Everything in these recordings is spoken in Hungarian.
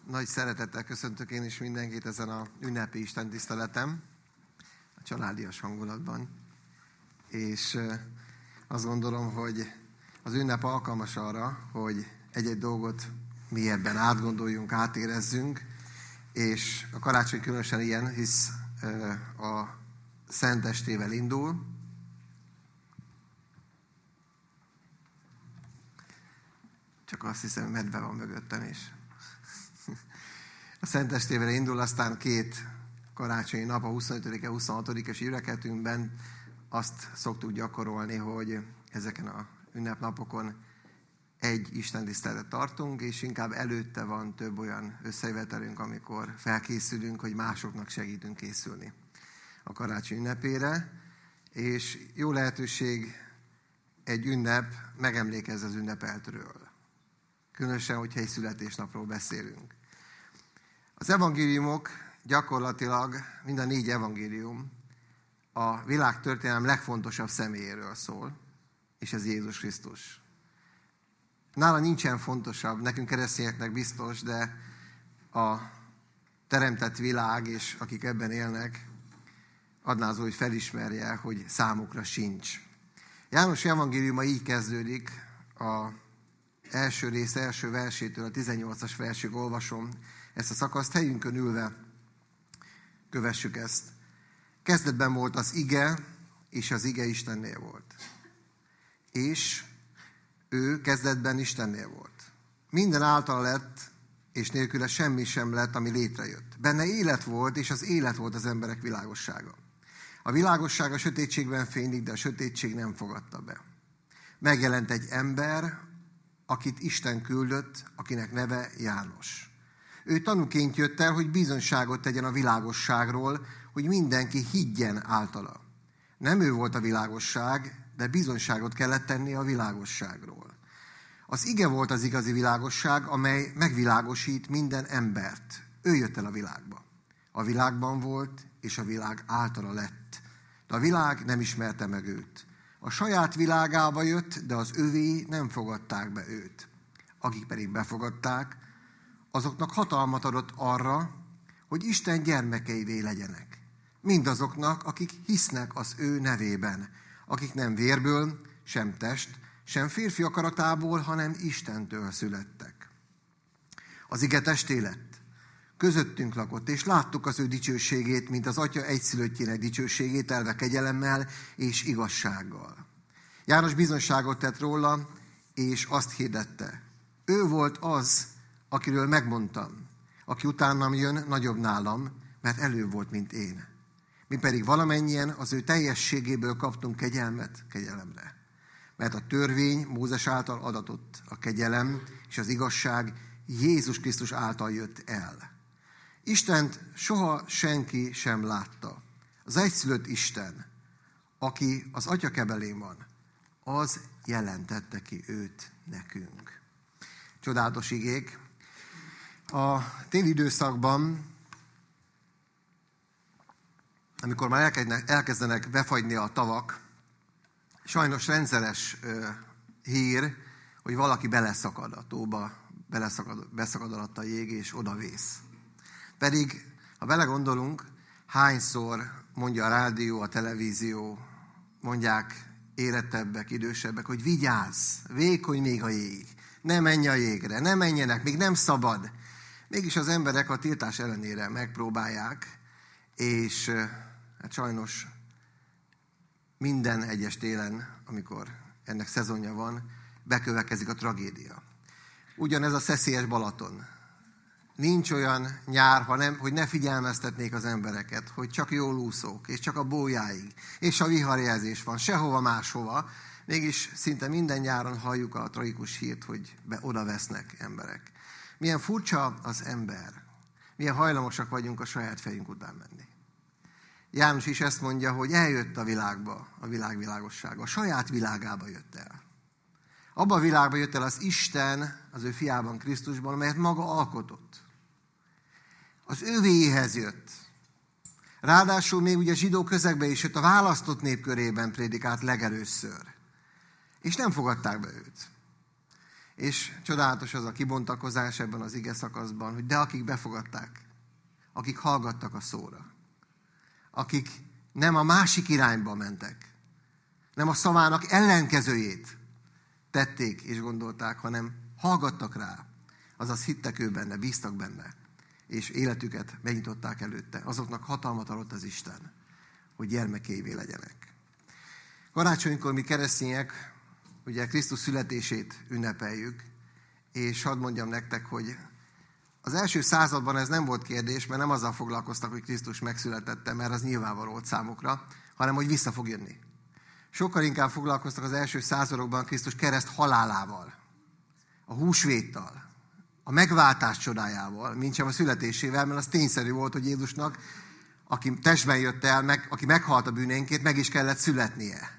Nagy szeretettel köszöntök én is mindenkit ezen a ünnepi istentiszteletem, a családias hangulatban. És azt gondolom, hogy az ünnep alkalmas arra, hogy egy-egy dolgot mélyebben átgondoljunk, átérezzünk, és a karácsony különösen ilyen, hisz a Szentestével indul. Csak azt hiszem, medve van mögöttem is. A Szentestével indul, aztán két karácsonyi nap, a 25-e, 26-es üreketünkben azt szoktuk gyakorolni, hogy ezeken a ünnepnapokon egy istentiszteletet tartunk, és inkább előtte van több olyan összejövetelünk, amikor felkészülünk, hogy másoknak segítünk készülni a karácsony ünnepére. És jó lehetőség egy ünnep megemlékezz az ünnepeltről. Különösen, hogyha egy születésnapról beszélünk. Az evangéliumok gyakorlatilag, mind a 4 evangélium a világtörténelem legfontosabb személyéről szól, és ez Jézus Krisztus. Nála nincsen fontosabb, nekünk keresztényeknek biztos, de a teremtett világ, és akik ebben élnek, adnázó, hogy felismerje, hogy számukra sincs. János evangéliuma így kezdődik, a első rész, első versétől a 18-as versig olvasom ezt a szakaszt, helyünkön ülve kövessük ezt. Kezdetben volt az ige, és az ige Istennél volt. És ő kezdetben Istennél volt. Minden általa lett, és nélküle semmi sem lett, ami létrejött. Benne élet volt, és az élet volt az emberek világossága. A világosság a sötétségben fénylik, de a sötétség nem fogadta be. Megjelent egy ember, akit Isten küldött, akinek neve János. Ő tanúként jött el, hogy bizonyságot tegyen a világosságról, hogy mindenki higgyen általa. Nem ő volt a világosság, de bizonyságot kellett tenni a világosságról. Az ige volt az igazi világosság, amely megvilágosít minden embert. Ő jött el a világba. A világban volt, és a világ általa lett. De a világ nem ismerte meg őt. A saját világába jött, de az övéi nem fogadták be őt. Akik pedig befogadták, azoknak hatalmat adott arra, hogy Isten gyermekeivé legyenek. Mindazoknak, akik hisznek az ő nevében, akik nem vérből, sem test, sem férfi akaratából, hanem Istentől születtek. Az ige testé lett, közöttünk lakott, és láttuk az ő dicsőségét, mint az Atya egyszülöttjének dicsőségét, telve kegyelemmel és igazsággal. János bizonyságot tett róla, és azt hirdette. Ő volt az, akiről megmondtam, aki utánam jön, nagyobb nálam, mert előbb volt, mint én. Mi pedig valamennyien az ő teljességéből kaptunk kegyelmet kegyelemre. Mert a törvény Mózes által adatott, a kegyelem és az igazság Jézus Krisztus által jött el. Istent soha senki sem látta. Az egyszülött Isten, aki az Atya kebelén van, az jelentette ki őt nekünk. Csodálatos igék. A téli időszakban, amikor már elkezdenek befagyni a tavak, sajnos rendszeres hír, hogy valaki beleszakad a tóba, beszakad alatt a jég, és odavész. Pedig, ha belegondolunk, hányszor mondja a rádió, a televízió, mondják érettebbek, idősebbek, hogy vigyázz, vékony még a jég, ne menj a jégre, ne menjenek, még nem szabad. Mégis az emberek a tiltás ellenére megpróbálják, és hát sajnos minden egyes télen, amikor ennek szezonja van, bekövetkezik a tragédia. Ugyanez a szeszélyes Balaton. Nincs olyan nyár, hogy ne figyelmeztetnék az embereket, hogy csak jól úszók, és csak a bójáig, és a viharjelzés van, sehova máshova. Mégis szinte minden nyáron halljuk a tragikus hírt, hogy oda vesznek emberek. Milyen furcsa az ember, milyen hajlamosak vagyunk a saját fejünk után menni. János is ezt mondja, hogy eljött a világba, a világ világossága, a saját világába jött el. Abba a világba jött el az Isten, az ő fiában, Krisztusban, amelyet maga alkotott. Az övéhez jött. Ráadásul még ugye zsidó közegbe is jött, a választott nép körében prédikált legelőször. És nem fogadták be őt. És csodálatos az a kibontakozás ebben az ige szakaszban, hogy de akik befogadták, akik hallgattak a szóra, akik nem a másik irányba mentek, nem a szavának ellenkezőjét tették és gondolták, hanem hallgattak rá, azaz hittek ő benne, bíztak benne, és életüket megnyitották előtte. Azoknak hatalmat adott az Isten, hogy gyermekévé legyenek. Karácsonykor mi keresztények ugye Krisztus születését ünnepeljük, és hadd mondjam nektek, hogy az első században ez nem volt kérdés, mert nem azzal foglalkoztak, hogy Krisztus megszületette, mert az nyilvánvaló volt számukra, hanem hogy vissza fog jönni. Sokkal inkább foglalkoztak az első századokban Krisztus kereszt halálával, a húsvéttal, a megváltás csodájával, mintsem a születésével, mert az tényszerű volt, hogy Jézusnak, aki testben jött el, aki meghalt a bűnénkért, meg is kellett születnie.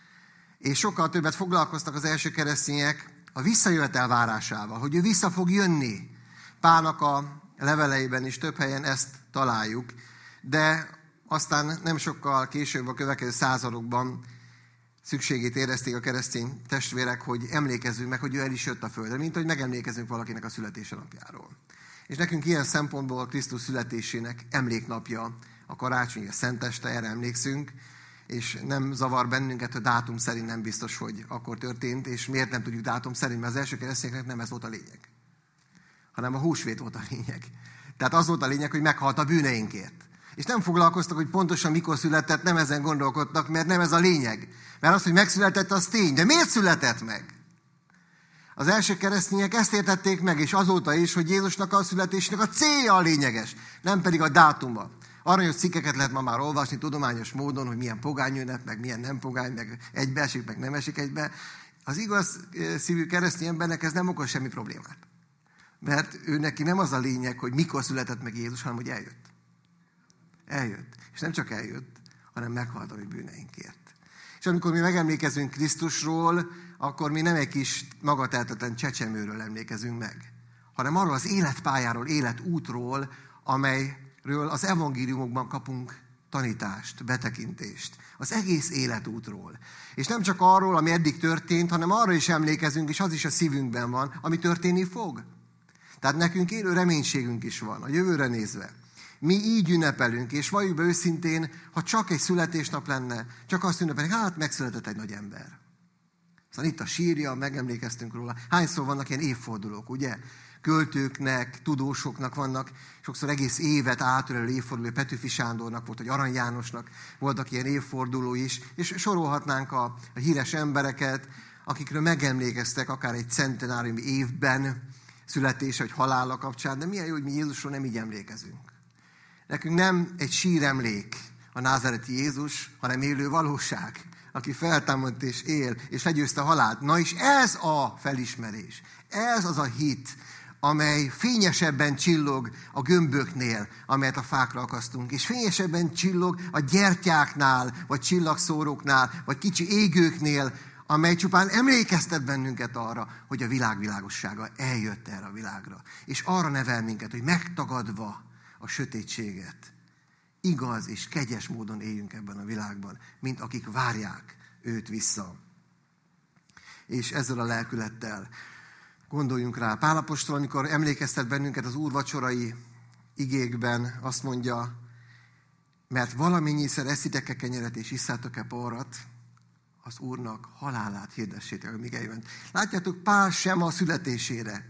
És sokkal többet foglalkoztak az első keresztények a visszajövetel várásával, hogy ő vissza fog jönni. Pálnak a leveleiben is több helyen ezt találjuk, de aztán nem sokkal később a következő századokban szükségét érezték a keresztény testvérek, hogy emlékezzünk meg, hogy ő el is jött a földre, mint hogy megemlékezünk valakinek a születése napjáról. És nekünk ilyen szempontból a Krisztus születésének emléknapja a karácsony, a szenteste, erre emlékszünk, és nem zavar bennünket, hogy dátum szerint nem biztos, hogy akkor történt, és miért nem tudjuk dátum szerint, mert az első keresztényeknek nem ez volt a lényeg, hanem a húsvét volt a lényeg. Tehát az volt a lényeg, hogy meghalt a bűneinkért. És nem foglalkoztak, hogy pontosan mikor született, nem ezen gondolkodtak, mert nem ez a lényeg. Mert az, hogy megszületett, az tény. De miért született meg? Az első keresztények ezt értették meg, és azóta is, hogy Jézusnak a születésének a célja a lényeges, nem pedig a dátuma. Aranyos cikkeket lehet ma már olvasni tudományos módon, hogy milyen pogány ünnep, meg milyen nem pogány, meg egybeesik, meg nem esik egybe. Az igaz szívű keresztény embernek ez nem okoz semmi problémát. Mert ő neki nem az a lényeg, hogy mikor született meg Jézus, hanem hogy eljött. Eljött. És nem csak eljött, hanem meghalt a mi bűneinkért. És amikor mi megemlékezünk Krisztusról, akkor mi nem egy kis magatehetetlen csecsemőről emlékezünk meg, hanem arról az életpályáról, életútról, amelyről az evangéliumokban kapunk tanítást, betekintést. Az egész életútról. És nem csak arról, ami eddig történt, hanem arra is emlékezünk, és az is a szívünkben van, ami történni fog. Tehát nekünk élő reménységünk is van, a jövőre nézve. Mi így ünnepelünk, és valljuk be őszintén, ha csak egy születésnap lenne, csak azt ünnepelünk, hát megszületett egy nagy ember. Szóval itt a sírja, megemlékeztünk róla. Hányszor vannak ilyen évfordulók, ugye? Költőknek, tudósoknak vannak, sokszor egész évet átölelő évforduló, Petőfi Sándornak volt, vagy Arany Jánosnak voltak ilyen évforduló is, és sorolhatnánk a híres embereket, akikről megemlékeztek akár egy centenáriumi évben születése, vagy halála kapcsán, de milyen jó, hogy mi Jézusról nem így emlékezünk. Nekünk nem egy síremlék a názáreti Jézus, hanem élő valóság, aki feltámadt és él, és legyőzte a halált. Na és ez a felismerés, ez az a hit, amely fényesebben csillog a gömböknél, amelyet a fákra akasztunk, és fényesebben csillog a gyertyáknál, vagy csillagszóróknál, vagy kicsi égőknél, amely csupán emlékeztet bennünket arra, hogy a világ világossága eljött erre a világra. És arra nevel minket, hogy megtagadva a sötétséget, igaz és kegyes módon éljünk ebben a világban, mint akik várják őt vissza. És ezzel a lelkülettel gondoljunk rá. Pál apostol, amikor emlékeztet bennünket az úrvacsorai igékben, azt mondja, mert valamennyiszer eszitek-e kenyeret és isszátok-e porrat, az Úrnak halálát hirdessétek, amíg eljön. Látjátok, Pál sem a születésére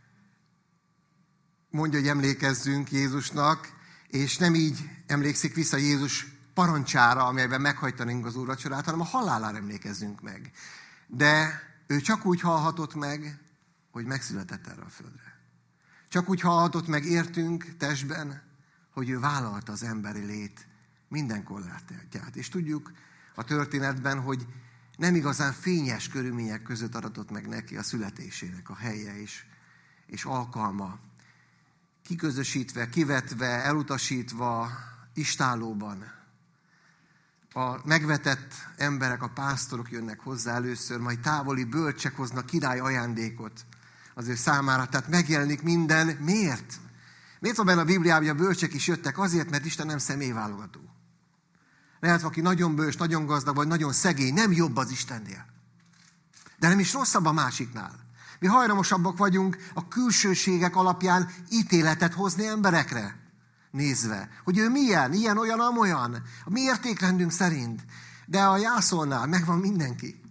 mondja, hogy emlékezzünk Jézusnak, és nem így emlékszik vissza Jézus parancsára, amelyben meghajtanunk az úrvacsorát, hanem a halálára emlékezzünk meg. De ő csak úgy halhatott meg, hogy megszületett erre a földre. Csak úgy halhatott meg értünk testben, hogy ő vállalta az emberi lét minden korlátját. És tudjuk a történetben, hogy nem igazán fényes körülmények között adatott meg neki a születésének a helye és alkalma. Kiközösítve, kivetve, elutasítva, istállóban. A megvetett emberek, a pásztorok jönnek hozzá először, majd távoli bölcsek hoznak király ajándékot az ő számára. Tehát megjelenik minden. Miért? Miért van benne a Bibliában, hogy a bölcsek is jöttek? Azért, mert Isten nem személyválogató. Lehet, aki nagyon bölcs, nagyon gazdag, vagy nagyon szegény, nem jobb az Istennél. De nem is rosszabb a másiknál. Mi hajlamosabbak vagyunk a külsőségek alapján ítéletet hozni emberekre nézve. Hogy ő milyen, ilyen, olyan, amolyan. A mi értékrendünk szerint. De a Jászolnál megvan mindenki.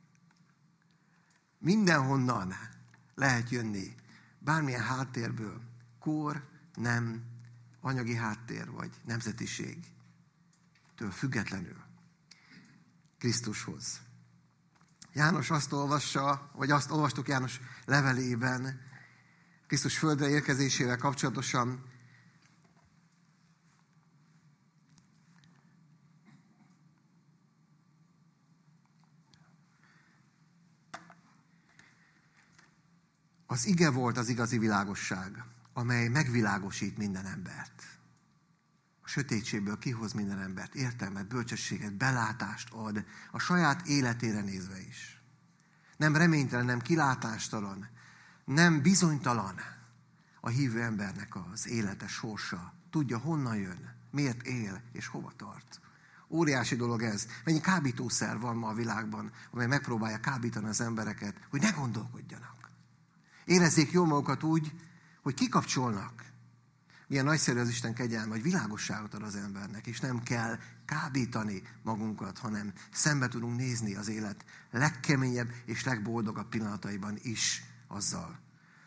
Mindenhonnan lehet jönni. Bármilyen háttérből. Kor, nem, anyagi háttér vagy nemzetiségtől függetlenül. Krisztushoz. János azt olvassa, vagy azt olvastuk János levelében, Krisztus földre érkezésével kapcsolatosan, az ige volt az igazi világosság, amely megvilágosít minden embert. A sötétségből kihoz minden embert, értelmet, bölcsességet, belátást ad, a saját életére nézve is. Nem reménytelen, nem kilátástalan, nem bizonytalan a hívő embernek az élete, sorsa. Tudja, honnan jön, miért él és hova tart. Óriási dolog ez. Mennyi kábítószer van ma a világban, amely megpróbálja kábítani az embereket, hogy ne gondolkodjanak. Érezzék jól magukat úgy, hogy kikapcsolnak. Milyen nagyszerű az Isten kegyelme, hogy világosságot ad az embernek, és nem kell kábítani magunkat, hanem szembe tudunk nézni az élet legkeményebb és legboldogabb pillanataiban is azzal.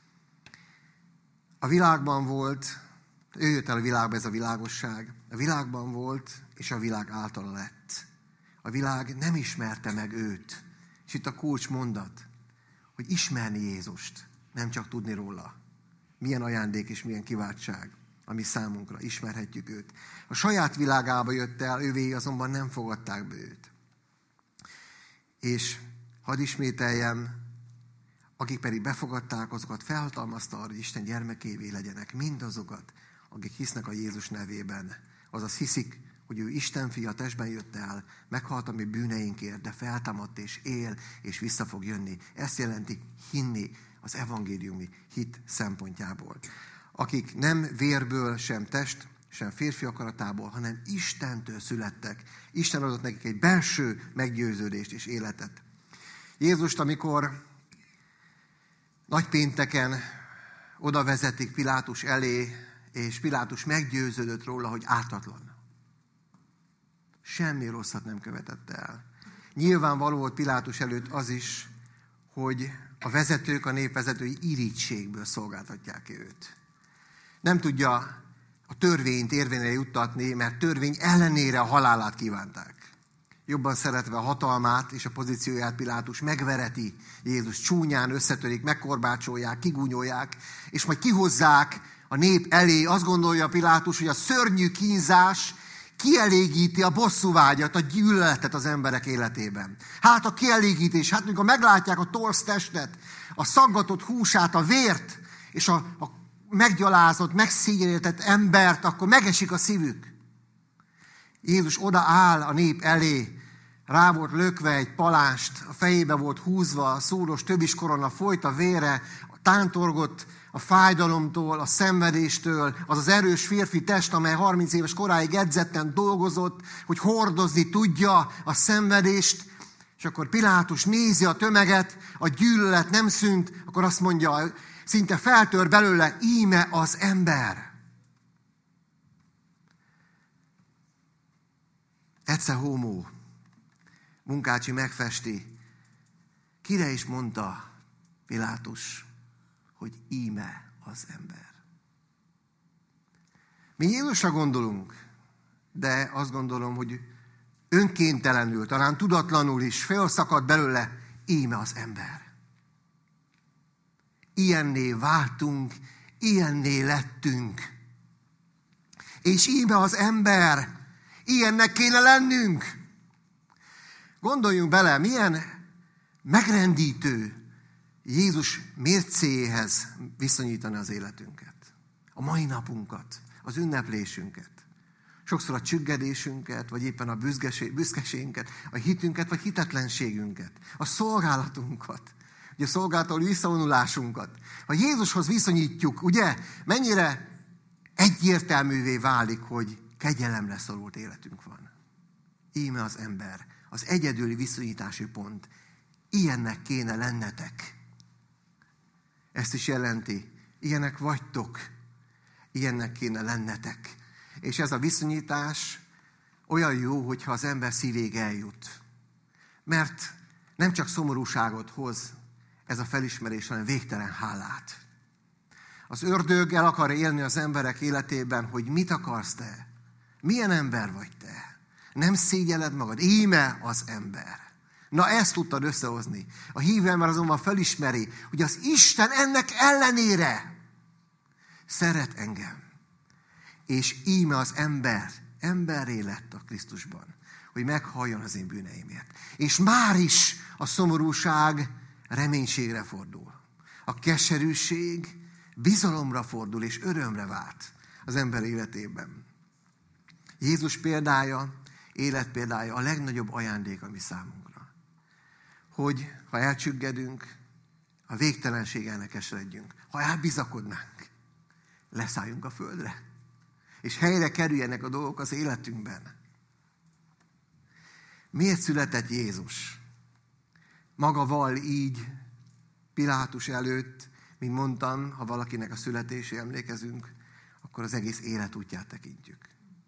A világban volt, ő jött el a világba, ez a világosság. A világban volt, és a világ általa lett. A világ nem ismerte meg őt. És itt a kulcs mondat, hogy ismerni Jézust, nem csak tudni róla. Milyen ajándék és milyen kiváltság, ami számunkra, ismerhetjük őt. A saját világába jött el, ővéi azonban nem fogadták be őt. És hadd ismételjem, akik pedig befogadták, azokat felhatalmazta arra, hogy Isten gyermekévé legyenek, mindazokat, akik hisznek a Jézus nevében. Azaz hiszik, hogy ő Isten fia, testben jött el, meghalt a mi bűneinkért, de feltámadt és él, és vissza fog jönni. Ezt jelenti hinni az evangéliumi hit szempontjából. Akik nem vérből, sem test, sem férfi akaratából, hanem Istentől születtek. Isten adott nekik egy belső meggyőződést és életet. Jézust, amikor nagypénteken oda vezetik Pilátus elé, és Pilátus meggyőződött róla, hogy ártatlan. Semmi rosszat nem követett el. Nyilvánvaló volt Pilátus előtt az is, hogy a vezetők, a népvezetői irítségből szolgáltatják őt. Nem tudja a törvényt érvényre juttatni, mert törvény ellenére a halálát kívánták. Jobban szeretve a hatalmát és a pozícióját Pilátus megvereti Jézus, csúnyán összetörik, megkorbácsolják, kigúnyolják, és majd kihozzák a nép elé. Azt gondolja Pilátus, hogy a szörnyű kínzás kielégíti a bosszúvágyat, a gyűlöletet az emberek életében. Hát a kielégítés, hát mikor meglátják a torz testet, a szaggatott húsát, a vért, és a meggyalázott, megszégyenített embert, akkor megesik a szívük. Jézus odaáll a nép elé, rá volt lökve egy palást, a fejébe volt húzva, a szúros töviskorona folyt a vére, tántorgott a fájdalomtól, a szenvedéstől, az az erős férfi test, amely 30 éves koráig edzetten dolgozott, hogy hordozni tudja a szenvedést, és akkor Pilátus nézi a tömeget, a gyűlölet nem szűnt, akkor azt mondja, szinte feltör belőle, íme az ember. Ecce homo, Munkácsi megfesti, kire is mondta Pilátus, hogy íme az ember. Mi Jézusra gondolunk, de azt gondolom, hogy önkéntelenül, talán tudatlanul is felszakad belőle, íme az ember. Ilyenné váltunk, ilyenné lettünk. És íme az ember, ilyennek kéne lennünk. Gondoljunk bele, milyen megrendítő Jézus mércéjéhez viszonyítani az életünket. A mai napunkat, az ünneplésünket. Sokszor a csüggedésünket, vagy éppen a büszkeségünket, a hitünket, vagy hitetlenségünket. A szolgálatunkat, ugye a szolgálatól visszavonulásunkat. Ha Jézushoz viszonyítjuk, ugye, mennyire egyértelművé válik, hogy kegyelemre szorult életünk van. Íme az ember, az egyedüli viszonyítási pont. Ilyennek kéne lennetek. ezt is jelenti. Ilyenek vagytok, ilyennek kéne lennetek. És ez a viszonyítás olyan jó, hogyha az ember szívéig eljut. Mert nem csak szomorúságot hoz ez a felismerés, hanem végtelen hálát. Az ördög el akar élni az emberek életében, hogy mit akarsz te? Milyen ember vagy te? Nem szégyelled magad? Íme az ember. Na ezt tudtad összehozni. A hívő ember azonban felismeri, hogy az Isten ennek ellenére szeret engem. És íme az emberré lett a Krisztusban, hogy meghalljon az én bűneimért. És már is a szomorúság reménységre fordul. A keserűség bizalomra fordul és örömre vált az ember életében. Jézus példája, életpéldája a legnagyobb ajándék a mi számunkra. Hogy ha elcsüggedünk, a végtelenség elkeseredjünk. Ha elbizakodnánk, leszálljunk a földre. És helyre kerüljenek a dolgok az életünkben. Miért született Jézus? Maga vall így Pilátus előtt, mint mondtam, ha valakinek a születésére emlékezünk, akkor az egész életútját tekintjük.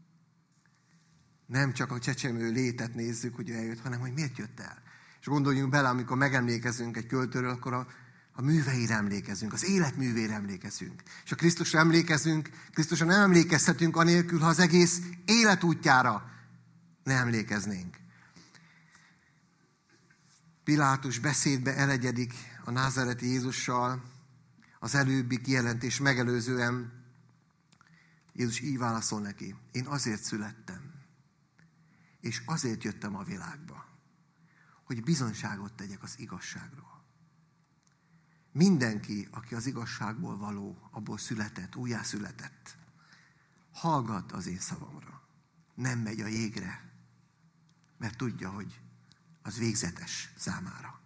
Nem csak a csecsemő létet nézzük, hogy ő eljött, hanem hogy miért jött el. És gondoljunk bele, amikor megemlékezünk egy költőről, akkor a műveire emlékezünk, az életművére emlékezünk. És ha Krisztusra emlékezünk, Krisztusra nem emlékezhetünk anélkül, ha az egész életútjára ne emlékeznénk. Pilátus beszédbe elegyedik a názáreti Jézussal, az előbbi kijelentés megelőzően. Jézus így válaszol neki: én azért születtem, és azért jöttem a világba, hogy bizonyságot tegyek az igazságról. Mindenki, aki az igazságból való, abból született, újjászületett, hallgat az én szavamra. Nem megy a jégre, mert tudja, hogy az végzetes számára.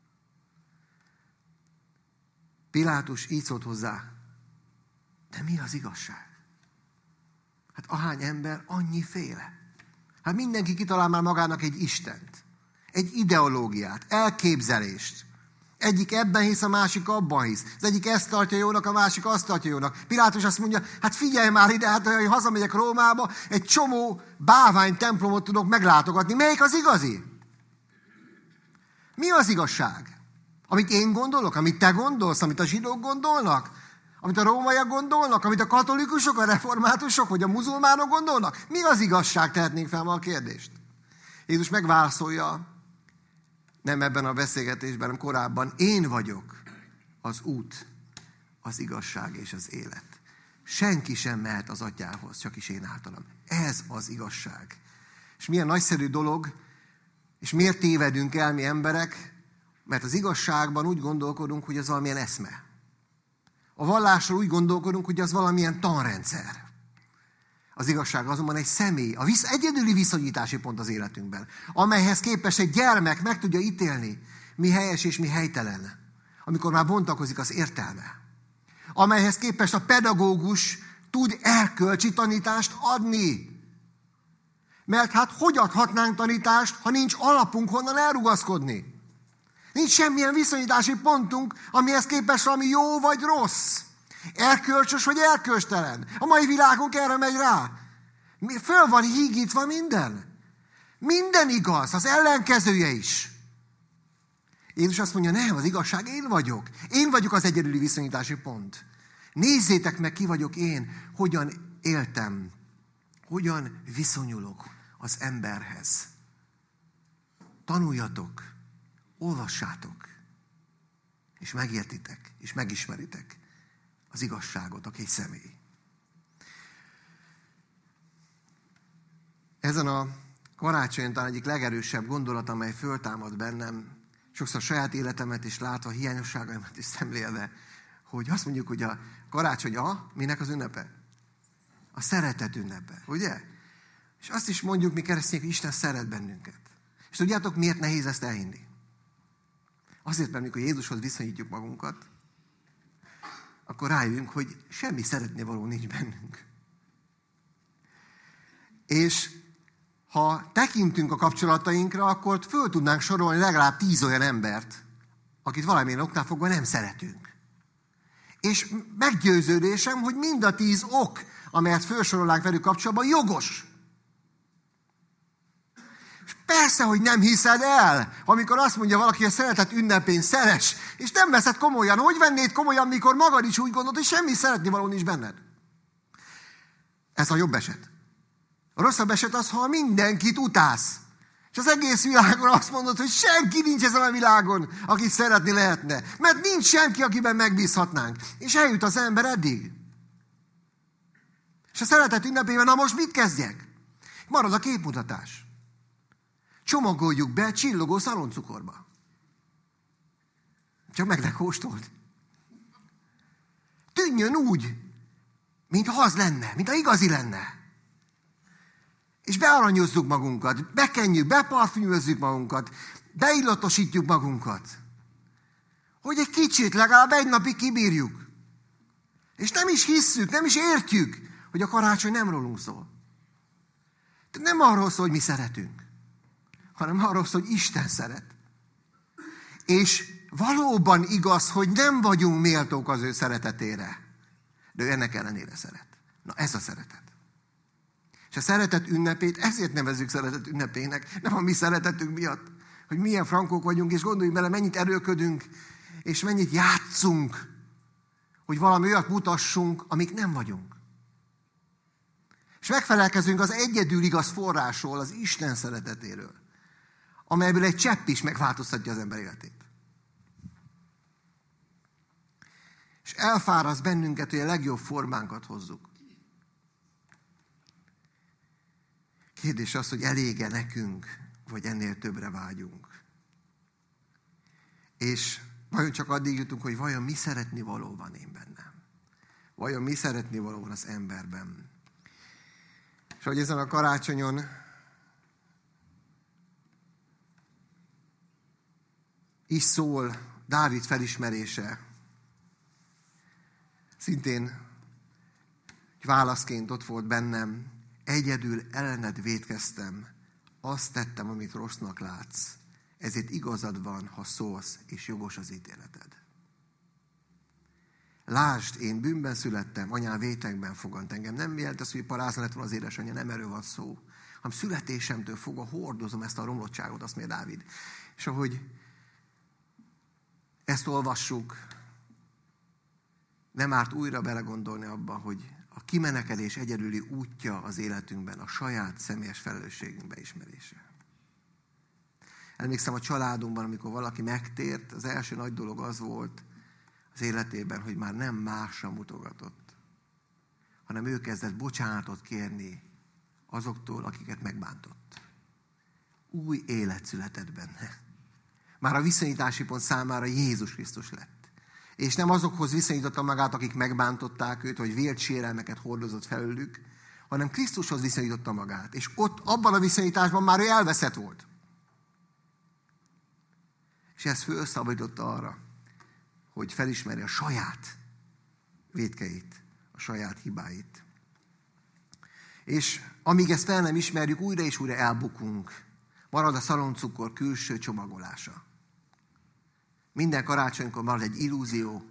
Pilátus így szólt hozzá: de mi az igazság? Hát ahány ember, annyi féle. Hát mindenki kitalál már magának egy istent, egy ideológiát, elképzelést. Egyik ebben hisz, a másik abban hisz. Az egyik ezt tartja jónak, a másik azt tartja jónak. Pilátus azt mondja: hát figyelj már ide, hát ha hazamegyek Rómába, egy csomó bávány templomot tudok meglátogatni. Melyik az igazi? Mi az igazság? Amit én gondolok, amit te gondolsz, amit a zsidók gondolnak, amit a rómaiak gondolnak, amit a katolikusok, a reformátusok, vagy a muzulmánok gondolnak? Mi az igazság? Tehetnénk fel ma a kérdést. Jézus megválaszolja, nem ebben a beszélgetésben, hanem korábban: én vagyok az út, az igazság és az élet. Senki sem mehet az atyához, csak is én általam. Ez az igazság. És milyen nagyszerű dolog, és miért tévedünk el mi emberek? Mert az igazságban úgy gondolkodunk, hogy ez valamilyen eszme. A vallásról úgy gondolkodunk, hogy az valamilyen tanrendszer. Az igazság azonban egy személy, egyedüli viszonyítási pont az életünkben, amelyhez képest egy gyermek meg tudja ítélni, mi helyes és mi helytelen, amikor már bontakozik az értelme. Amelyhez képest a pedagógus tud erkölcsi tanítást adni. Mert hát hogy adhatnánk tanítást, ha nincs alapunk honnan elrugaszkodni? Nincs semmilyen viszonyítási pontunk, amihez képest valami jó vagy rossz. Erkölcsös vagy erkölcstelen. A mai világunk erre megy rá. Föl van hígítva minden. Minden igaz, az ellenkezője is. Jézus azt mondja: nem, az igazság én vagyok. Én vagyok az egyedüli viszonyítási pont. Nézzétek meg, ki vagyok én, hogyan éltem, hogyan viszonyulok az emberhez. Tanuljatok, olvassátok, és megértitek, és megismeritek az igazságot, aki egy személy. Ezen a karácsonyon talán egyik legerősebb gondolat, amely föltámad bennem, sokszor saját életemet is látva, hiányosságaimat is szemlélve, hogy azt mondjuk, hogy a karácsony minek az ünnepe? A szeretet ünnepe, ugye? És azt is mondjuk mi keresztények, hogy Isten szeret bennünket. És tudjátok, miért nehéz ezt elhinni? Azért, mert mikor Jézushoz viszonyítjuk magunkat, akkor rájövünk, hogy semmi szeretnivaló nincs bennünk. És ha tekintünk a kapcsolatainkra, akkor föl tudnánk sorolni legalább 10 olyan embert, akit valamilyen oknál fogva nem szeretünk. És meggyőződésem, hogy mind a 10 ok, amelyet felsorolnánk velük kapcsolatban, jogos. És persze, hogy nem hiszed el, amikor azt mondja valaki, hogy a szeretet ünnepén szeress, és nem veszed komolyan. Hogy vennéd komolyan, mikor magad is úgy gondolod, hogy semmi szeretnivaló nincs benned? Ez a jobb eset. A rosszabb eset az, ha mindenkit utálsz. És az egész világon azt mondod, hogy senki nincs ezen a világon, akit szeretni lehetne. Mert nincs senki, akiben megbízhatnánk. És eljut az ember eddig. És a szeretet ünnepében, na most mit kezdjek? Marad a képmutatás. Csomagoljuk be csillogó szaloncukorba. Csak meg ne kóstold. Tűnjön úgy, mintha az lenne, mintha igazi lenne. És bearanyozzuk magunkat, bekenjük, beparfümözzük magunkat, beillatosítjuk magunkat. Hogy egy kicsit, legalább egy napig kibírjuk. És nem is hisszük, nem is értjük, hogy a karácsony nem rólunk szól. Tehát nem arról szól, hogy mi szeretünk, hanem arról szól, hogy Isten szeret. És valóban igaz, hogy nem vagyunk méltók az ő szeretetére. De ő ennek ellenére szeret. Na ez a szeretet. És a szeretet ünnepét ezért nevezzük szeretet ünnepének, nem a mi szeretetünk miatt, hogy milyen frankók vagyunk, és gondoljunk bele, mennyit erőködünk, és mennyit játszunk, hogy valami olyat mutassunk, amik nem vagyunk. És megfelelkezünk az egyedül igaz forrásról, az Isten szeretetéről, amelyből egy csepp is megváltoztatja az ember életét. És elfáraszt bennünket, hogy a legjobb formánkat hozzuk. Kérdés az, hogy elége nekünk, vagy ennél többre vágyunk. És vajon csak addig jutunk, hogy vajon mi szeretnivaló van én bennem? Vajon mi szeretnivaló van az emberben? És hogy ezen a karácsonyon is szól Dávid felismerése. Szintén válaszként ott volt bennem. Egyedül ellened vétkeztem, azt tettem, amit rossznak látsz. Ezért igazad van, ha szólsz, és jogos az ítéleted. Lásd, én bűnben születtem, anyám vétekben fogant engem. Nem jelent az, hogy parázna lett volna az édesanyja, nem erről van szó. Hanem születésemtől fogva hordozom ezt a romlottságot, azt mondja Dávid. És ahogy ezt olvassuk, nem árt újra belegondolni abba, hogy a kimenekedés egyedüli útja az életünkben a saját személyes felelősségünk beismerése. Emlékszem a családunkban, amikor valaki megtért, az első nagy dolog az volt az életében, hogy már nem másra mutogatott, hanem ő kezdett bocsánatot kérni azoktól, akiket megbántott. Új élet született benne. Már a viszonyítási pont számára Jézus Krisztus lett. És nem azokhoz viszonyította magát, akik megbántották őt, vagy vélt sérelmeket hordozott felőlük, hanem Krisztushoz viszonyította magát. És ott, abban a viszonyításban már ő elveszett volt. És ez felszabadította arra, hogy felismeri a saját vétkeit, a saját hibáit. És amíg ezt fel nem ismerjük, újra és újra elbukunk. Marad a szaloncukor külső csomagolása. Minden karácsonykor marad egy illúzió,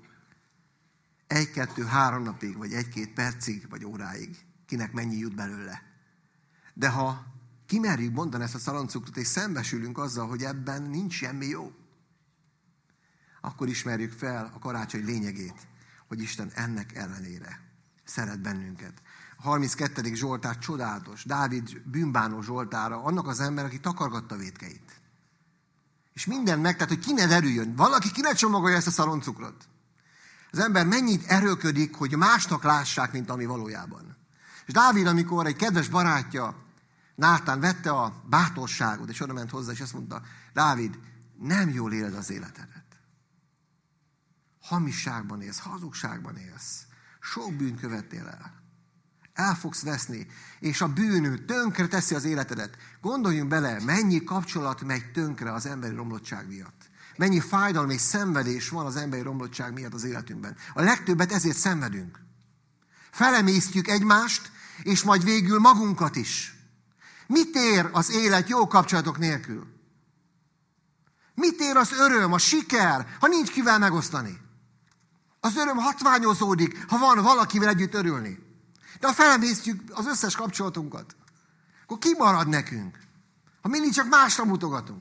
1-2-3 napig, vagy 1-2 percig, vagy óráig. Kinek mennyi jut belőle. De ha kimerjük mondani ezt a szaloncukrot, és szembesülünk azzal, hogy ebben nincs semmi jó, akkor ismerjük fel a karácsony lényegét, hogy Isten ennek ellenére szeret bennünket. A 32. Zsoltár csodálatos, Dávid bűnbánó Zsoltára, annak az ember, aki takargatta vétkeit. És minden megtett, hogy ki ne derüljön. Valaki ki ne csomagolja ezt a szaloncukrot. Az ember mennyit erőködik, hogy másnak lássák, mint ami valójában. És Dávid, amikor egy kedves barátja, Nátán vette a bátorságot, és oda ment hozzá, és azt mondta, Dávid, nem jól éled az életedet. Hamisságban élsz, hazugságban élsz. Sok bűnt követtél el. El fogsz veszni, és a bűn tönkre teszi az életedet. Gondoljunk bele, mennyi kapcsolat megy tönkre az emberi romlottság miatt. Mennyi fájdalom és szenvedés van az emberi romlottság miatt az életünkben. A legtöbbet ezért szenvedünk. Felemésztjük egymást, és majd végül magunkat is. Mit ér az élet jó kapcsolatok nélkül? Mit ér az öröm, a siker, ha nincs kivel megosztani? Az öröm hatványozódik, ha van valakivel együtt örülni. De ha felemésztjük az összes kapcsolatunkat, akkor ki marad nekünk? Ha mindig csak másra mutogatunk.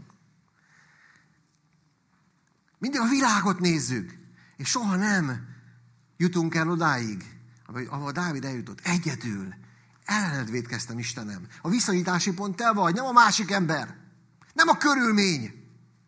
Mindig a világot nézzük, és soha nem jutunk el odáig, ahol Dávid eljutott. Egyedül. Ellened vétkeztem, Istenem. A viszonyítási pont te vagy, nem a másik ember. Nem a körülmény.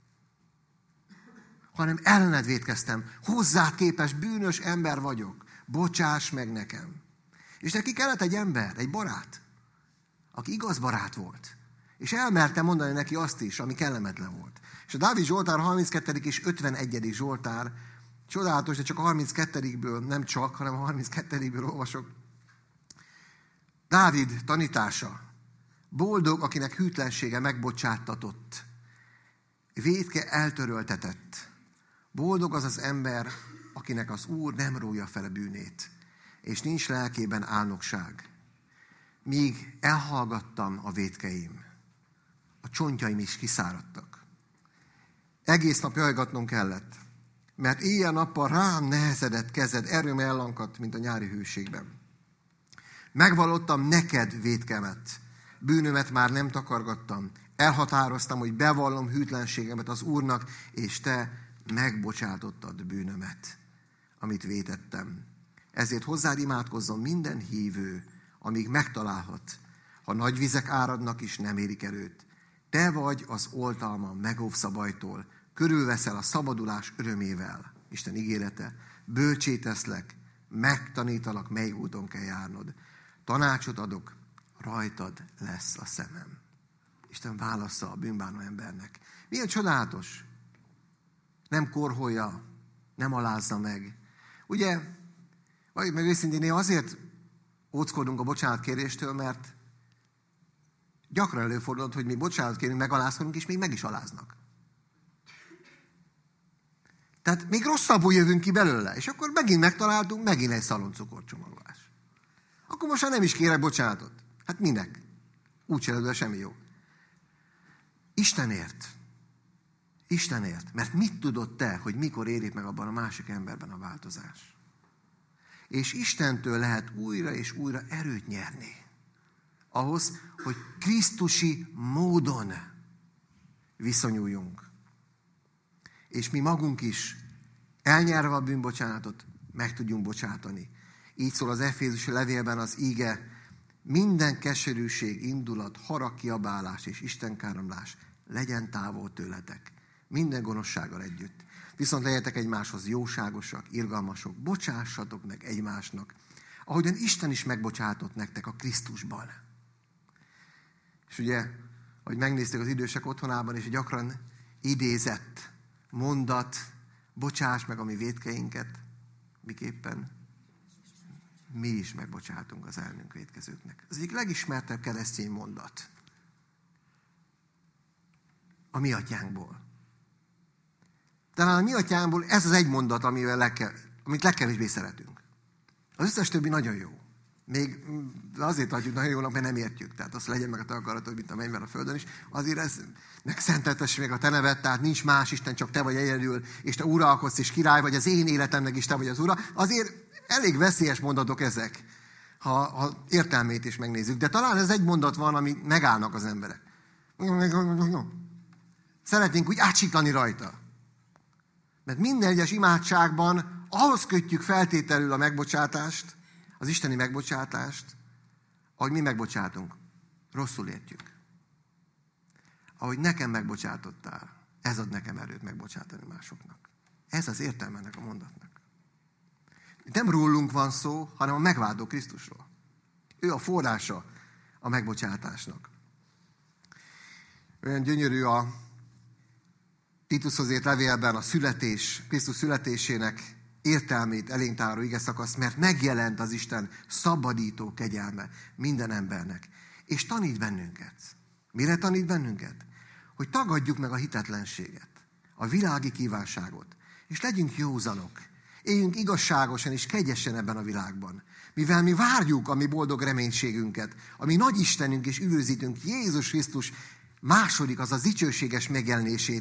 Hanem ellened vétkeztem. Hozzád képes bűnös ember vagyok. Bocsáss meg nekem. És neki kellett egy ember, egy barát, aki igaz barát volt. És elmerte mondani neki azt is, ami kellemetlen volt. És a Dávid Zsoltár 32. és 51. Zsoltár, csodálatos, de csak a 32-ből, nem csak, hanem a 32-ből olvasok. Dávid tanítása. Boldog, akinek hűtlensége megbocsáttatott. Vétke eltöröltetett. Boldog az az ember, akinek az Úr nem rója fel a bűnét, és nincs lelkében álnokság. Míg elhallgattam a vétkeim, a csontjaim is kiszáradtak. Egész nap jajgatnom kellett, mert éjjel-nappal rám nehezedett kezed, erőm ellankadt, mint a nyári hőségben. Megvallottam neked vétkemet, bűnömet már nem takargattam. Elhatároztam, hogy bevallom hűtlenségemet az Úrnak, és te megbocsátottad bűnömet, amit vétettem. Ezért hozzád imádkozzon minden hívő, amíg megtalálhat. Ha nagy vizek áradnak is, nem érik erőt. Te vagy az oltalmam, megóvsz a bajtól, körülveszel a szabadulás örömével. Isten ígérete, bölcsé teszlek, megtanítalak, mely úton kell járnod. Tanácsot adok, rajtad lesz a szemem. Isten válasza a bűnbánó embernek. Milyen csodálatos. Nem korholja, nem alázza meg. Ugye, vagy meg őszintén azért óckodunk a bocsánatkéréstől, mert gyakran előfordul, hogy mi bocsánat kérünk, megalázkodunk, és még meg is aláznak. Tehát még rosszabbul jövünk ki belőle, és akkor megint megtaláltunk, megint egy szaloncukorcsomagolás. Akkor most már nem is kérek bocsánatot. Hát minek? Úgy se lesz semmi jó. Istenért. Istenért. Mert mit tudod te, hogy mikor érik meg abban a másik emberben a változás? És Istentől lehet újra és újra erőt nyerni. Ahhoz, hogy krisztusi módon viszonyuljunk. És mi magunk is elnyerve a bűnbocsánatot meg tudjunk bocsátani. Így szól az Efézusi levélben az íge: minden keserűség, indulat, haragkiabálás és istenkáromlás legyen távol tőletek. Minden gonoszsággal együtt. Viszont legyetek egymáshoz jóságosak, irgalmasok, bocsássatok meg egymásnak, ahogyan Isten is megbocsátott nektek a Krisztusban. És ugye, ahogy megnézték az idősek otthonában, és gyakran idézett mondat, bocsáss meg a mi vétkeinket, miképpen mi is megbocsátunk az ellenünk vétkezőknek. Ez egyik legismertebb keresztény mondat. A mi atyánkból. Talán a mi atyánkból ez az egy mondat, amit legkevésbé szeretünk. Az összes többi nagyon jó. Még azért adjuk nagyon jónak, mert nem értjük. Tehát az legyen meg a te akaratod, mint a mennyben a földön is. Azért ez megszenteltesse meg a te neved, tehát nincs más Isten, csak te vagy egyedül, és te uralkodsz és király vagy, az én életemnek is te vagy az ura. Azért elég veszélyes mondatok ezek, ha értelmét is megnézzük. De talán ez egy mondat van, ami megállnak az emberek. Szeretnénk úgy átsiklani rajta. Mert minden egyes imádságban ahhoz kötjük feltételül a megbocsátást, az isteni megbocsátást, ahogy mi megbocsátunk. Rosszul értjük. Ahogy nekem megbocsátottál, ez ad nekem erőt megbocsátani másoknak. Ez az értelme ennek a mondatnak. Nem rólunk van szó, hanem a megváltó Krisztusról. Ő a forrása a megbocsátásnak. Olyan gyönyörű a Titushoz írt levélben a születés, Krisztus születésének értelmét elénk táró igeszakasz, mert megjelent az Isten szabadító kegyelme minden embernek. És tanít bennünket. Mire tanít bennünket? Hogy tagadjuk meg a hitetlenséget, a világi kívánságot, és legyünk józanok. Éljünk igazságosan és kegyesen ebben a világban. Mivel mi várjuk a mi boldog reménységünket, a mi nagy Istenünk és üdvözítünk Jézus Krisztus második, azaz dicsőséges megjelenését,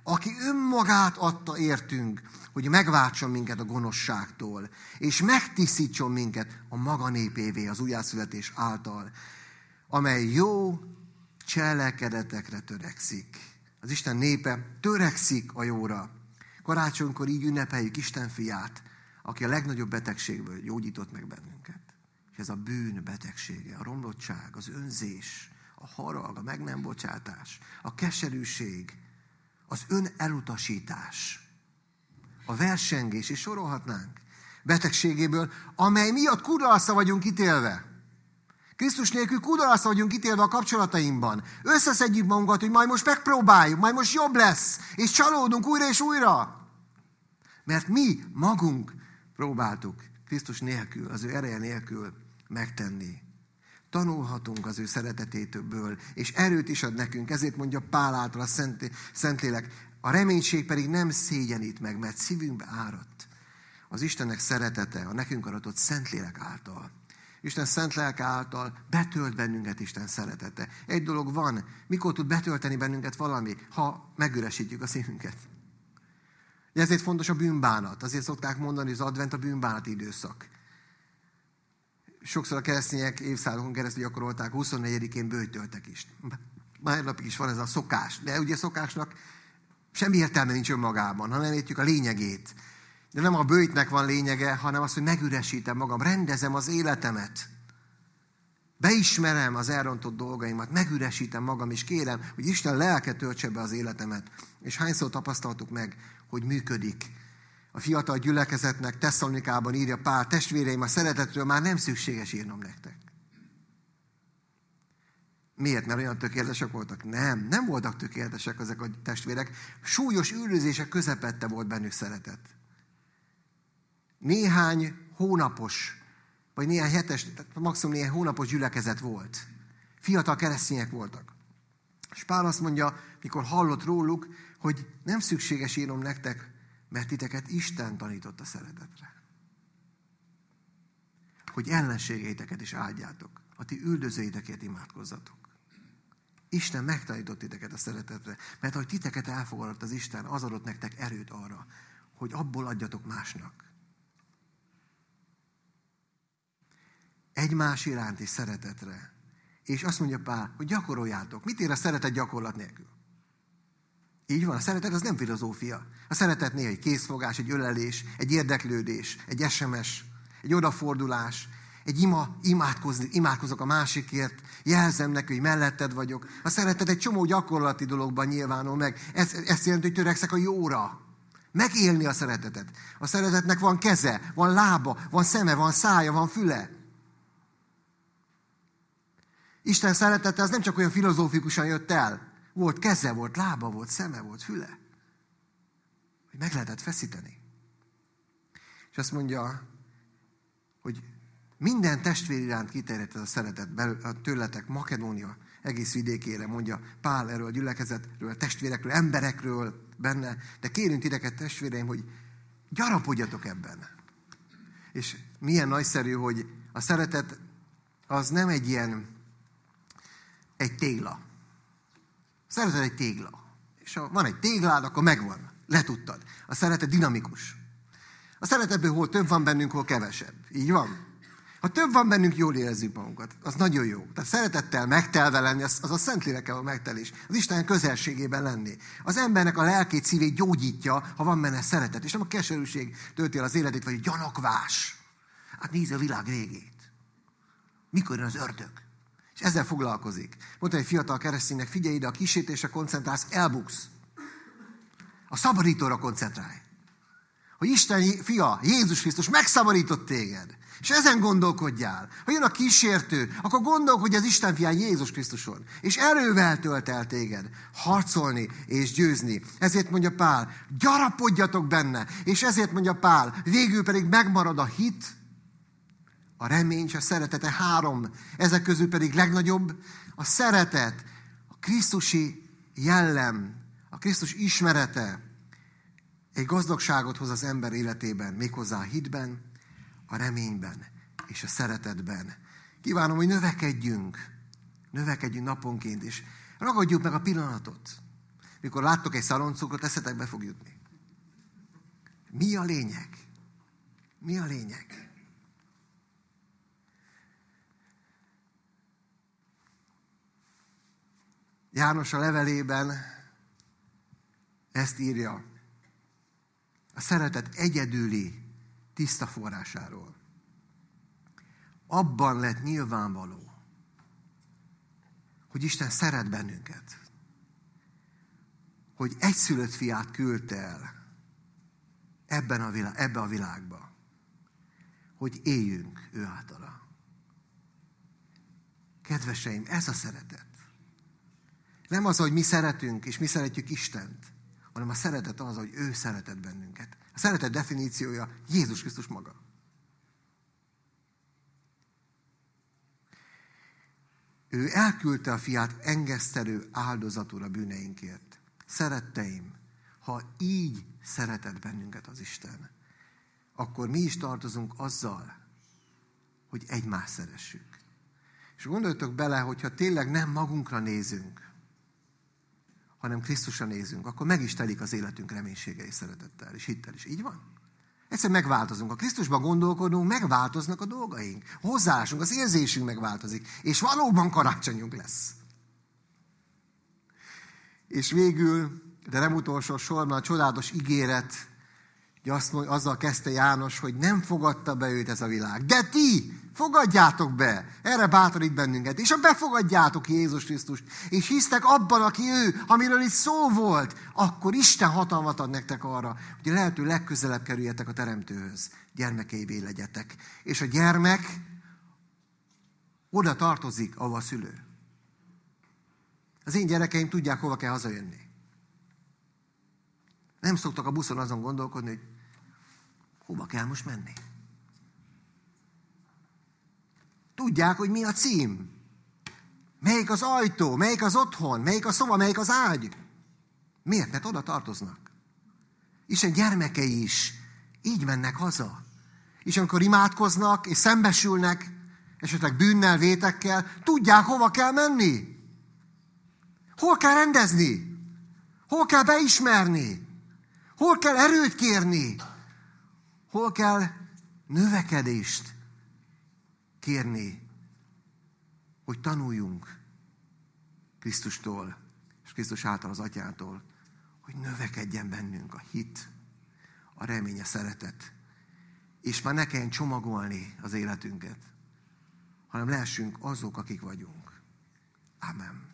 aki önmagát adta értünk, hogy megváltson minket a gonoszságtól, és megtisztítson minket a maga népévé az újjászületés által, amely jó cselekedetekre törekszik. Az Isten népe törekszik a jóra. Karácsonykor így ünnepeljük Isten fiát, aki a legnagyobb betegségből gyógyított meg bennünket. És ez a bűn betegsége, a romlottság, az önzés, a harag, a meg nem bocsátás, a keserűség, az önelutasítás, a versengés, és sorolhatnánk betegségéből, amely miatt kudarcra vagyunk ítélve. Krisztus nélkül kudarcra vagyunk ítélve a kapcsolatainkban. Összeszedjük magunkat, hogy majd most megpróbáljuk, majd most jobb lesz, és csalódunk újra és újra. Mert mi magunk próbáltuk Krisztus nélkül, az ő ereje nélkül megtenni. Tanulhatunk az ő szeretetétől, és erőt is ad nekünk. Ezért mondja Pál által a Szentlélek. A reménység pedig nem szégyenít meg, mert szívünkbe áradt az Istennek szeretete, a nekünk aratott Szentlélek által. Isten szent lelke által betölt bennünket Isten szeretete. Egy dolog van, mikor tud betölteni bennünket valami, ha megüresítjük a szívünket. Ezért fontos a bűnbánat. Azért szokták mondani, hogy az advent a bűnbánati időszak. Sokszor a keresztények évszázadokon keresztül gyakorolták, 24-én böjtöltek is. Már napig is van ez a szokás. De ugye a szokásnak semmi értelme nincs önmagában, ha nem értjük a lényegét. De nem a böjtnek van lényege, hanem az, hogy megüresítem magam, rendezem az életemet. Beismerem az elrontott dolgaimat, megüresítem magam, és kérem, hogy Isten lelke töltse be az életemet. És hányszor tapasztaltuk meg, hogy működik. A fiatal gyülekezetnek Tesszalonikában írja Pál, testvéreim, a szeretetről már nem szükséges írnom nektek. Miért? Mert olyan tökéletesek voltak? Nem voltak tökéletesek ezek a testvérek. Súlyos üldözések közepette volt bennük szeretet. Néhány hónapos, vagy néhány hetes, maximum néhány hónapos gyülekezet volt. Fiatal keresztények voltak. És Pál azt mondja, mikor hallott róluk, hogy nem szükséges írnom nektek, mert titeket Isten tanított a szeretetre. Hogy ellenségeiteket is áldjátok, a ti üldözőitekért imádkozzatok. Isten megtanított titeket a szeretetre, mert ahogy titeket elfogadott az Isten, az adott nektek erőt arra, hogy abból adjatok másnak. Egymás iránti szeretetre. És azt mondja Pál, hogy gyakoroljátok. Mit ér a szeretet gyakorlat nélkül? Így van, a szeretet az nem filozófia. A szeretet néha egy készfogás, egy ölelés, egy érdeklődés, egy SMS, egy odafordulás, egy imádkozok a másikért, jelzem neki, hogy melletted vagyok. A szeretet egy csomó gyakorlati dologban nyilvánul meg. Ez jelenti, hogy törekszek a jóra. Megélni a szeretetet. A szeretetnek van keze, van lába, van szeme, van szája, van füle. Isten szeretete az nem csak olyan filozófikusan jött el. Volt keze, volt lába, volt szeme, volt füle. Hogy meg lehetett feszíteni. És azt mondja, hogy minden testvér iránt kiterjedt ez a szeretet tőletek Makedónia egész vidékére, mondja Pál erről a gyülekezetről, a testvérekről, emberekről benne. De kérünk titeket, testvéreim, hogy gyarapodjatok ebben. És milyen nagyszerű, hogy a szeretet az nem egy tégla. A szeretet egy tégla. És ha van egy téglád, akkor megvan. Letudtad. A szeretet dinamikus. A szeretetből hol több van bennünk, hol kevesebb. Így van? Ha több van bennünk, jól érezzük magunkat. Az nagyon jó. Tehát szeretettel megtelve lenni, az a Szentlélekkel a megtelés. Az Isten közelségében lenni. Az embernek a lelkét, szívét gyógyítja, ha van benne szeretet. És nem a keserűség tölti el az életét, vagy a gyanakvás. Hát nézd a világ végét. Mikor jön az ördög? És ezzel foglalkozik. Mondta egy fiatal kereszténynek, figyelj ide, a kísértésre koncentrálsz, elbuksz. A szabadítóra koncentrálj. Hogy Isten fia, Jézus Krisztus megszabadított téged. És ezen gondolkodjál. Ha jön a kísértő, akkor gondolkodj az Isten fián Jézus Krisztuson. És erővel tölt el téged. Harcolni és győzni. Ezért mondja Pál, gyarapodjatok benne. És ezért mondja Pál, végül pedig megmarad a hit, a remény és a szeretete 3. Ezek közül pedig legnagyobb a szeretet, a krisztusi jellem, a Krisztus ismerete egy gazdagságot hoz az ember életében, méghozzá a hitben, a reményben és a szeretetben. Kívánom, hogy növekedjünk naponként, és ragadjuk meg a pillanatot. Mikor láttok egy szaloncukrot, eszetekbe fog jutni. Mi a lényeg? Mi a lényeg? János a levelében ezt írja. A szeretet egyedüli tiszta forrásáról. Abban lett nyilvánvaló, hogy Isten szeret bennünket. Hogy egyszülött fiát küldte el ebbe a világba. Hogy éljünk ő általa. Kedveseim, ez a szeretet. Nem az, hogy mi szeretünk, és mi szeretjük Istent, hanem a szeretet az, hogy ő szeretett bennünket. A szeretet definíciója Jézus Krisztus maga. Ő elküldte a fiát engesztelő áldozatul a bűneinkért. Szeretteim, ha így szeretett bennünket az Isten, akkor mi is tartozunk azzal, hogy egymást szeressük. És gondoljatok bele, hogyha tényleg nem magunkra nézünk, hanem Krisztusra nézünk, akkor meg is telik az életünk reménysége és szeretettel, és hittel is. Így van? Egyszerűen megváltozunk. Ha Krisztusban gondolkodunk, megváltoznak a dolgaink. A hozzáállásunk, az érzésünk megváltozik. És valóban karácsonyunk lesz. És végül, de nem utolsó sorban a csodálatos ígéret, hogy azzal kezdte János, hogy nem fogadta be őt ez a világ. De ti fogadjátok be. Erre bátorít bennünket. És ha befogadjátok Jézus Krisztust, és hisztek abban, aki ő, amiről itt szó volt, akkor Isten hatalmat ad nektek arra, hogy a lehető legközelebb kerüljetek a Teremtőhöz. Gyermekeivé legyetek. És a gyermek oda tartozik, ahova a szülő. Az én gyerekeim tudják, hova kell hazajönni. Nem szoktak a buszon azon gondolkodni, hogy hova kell most menni. Tudják, hogy mi a cím. Melyik az ajtó, melyik az otthon, melyik a szoba, melyik az ágy. Miért? Mert oda tartoznak. Isten gyermekei is így mennek haza. És amikor imádkoznak, és szembesülnek, esetleg bűnnel, vétekkel, tudják, hova kell menni. Hol kell rendezni. Hol kell beismerni. Hol kell erőt kérni. Hol kell növekedést kérni, hogy tanuljunk Krisztustól, és Krisztus által az Atyától, hogy növekedjen bennünk a hit, a remény, a szeretet. És már ne kelljen csomagolni az életünket, hanem lehessünk azok, akik vagyunk. Amen.